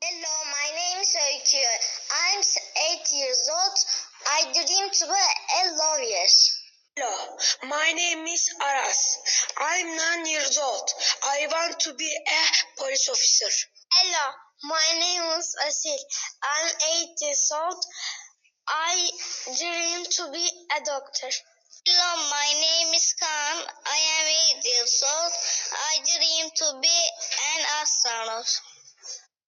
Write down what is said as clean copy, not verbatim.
Hello, my name is Öykü. I'm 8 years old. I dream to be a lawyer. Hello, my name is Aras. I'm 9 years old. I want to be a police officer. Hello, my name is Asil. I'm 8 years old. I dream to be a doctor. Hello, my name is Kaan. I am 8 years old. I dream to be an astronaut.